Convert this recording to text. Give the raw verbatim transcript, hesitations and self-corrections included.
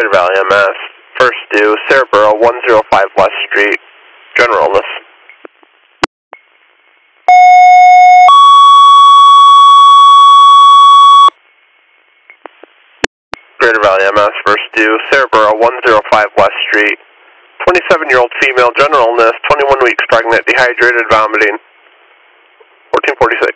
Greater Valley M S, first due, Sarahboro, one oh five West Street, general illness. Greater Valley M S, first due, Sarahboro, one oh five West Street, twenty-seven-year-old female, general illness, twenty-one weeks pregnant, dehydrated, vomiting, fourteen forty-six.